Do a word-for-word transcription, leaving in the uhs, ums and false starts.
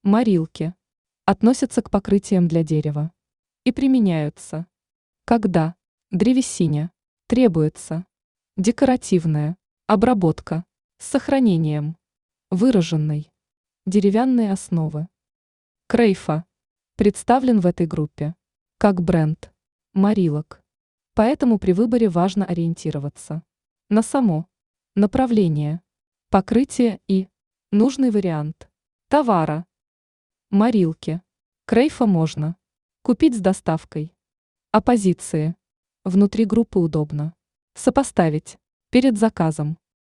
Морилки относятся к покрытиям для дерева и применяются, когда древесине требуется декоративная обработка с сохранением выраженной деревянной основы. Крейфа представлен в этой группе как бренд морилок, поэтому при выборе важно ориентироваться на само направление покрытия и нужный вариант товара. Морилки Крейфа можно купить с доставкой, а позиции внутри группы удобно сопоставить перед заказом.